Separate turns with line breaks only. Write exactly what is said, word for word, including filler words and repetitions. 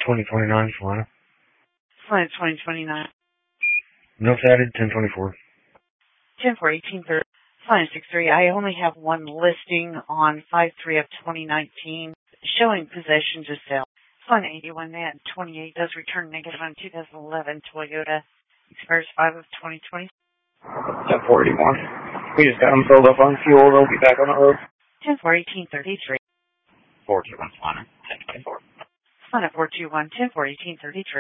twenty twenty-nine, Solana.
Solana twenty twenty-nine.
Notes added, ten twenty-four.
ten four eighteen thirty. Solana six three. I only have one listing on five three of twenty nineteen showing possession to sell. Solana eighty-one net twenty-eight does return negative on two thousand eleven Toyota. Expires five of twenty twenty.
ten four eighty-one. We just got them filled up on fuel. They'll be back on the road.
ten four eighteen thirty-three.
four two one Solana. ten twenty-four.
Solana four two one. ten four eighteen thirty-three.